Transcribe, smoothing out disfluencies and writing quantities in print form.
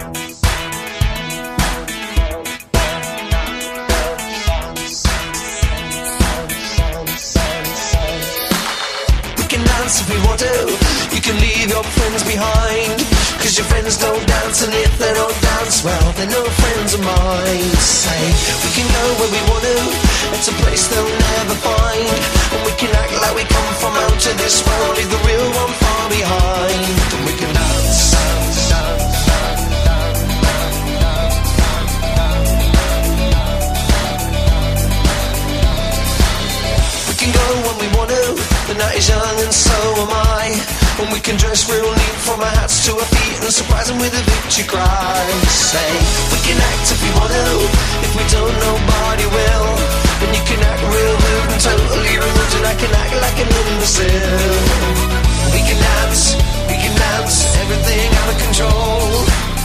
If we want to, you can leave your friends behind, 'cause your friends don't dance, and if they don't dance, well, they're no friends of mine. Say, we can go where we want to, it's a place they'll never find, and we can act like we come from out of this world, leave the real one far behind, and we can dance, dance, dance, dance, dance, dance, dance, dance. We can go when we want to. The night is young and so am I, and we can dress real neat from our hats to our feet and surprise them with a victory cry. Say, we can act if we want to, if we don't nobody will, and you can act real rude and totally rude, and I can act like an imbecile. We can dance, everything out of control.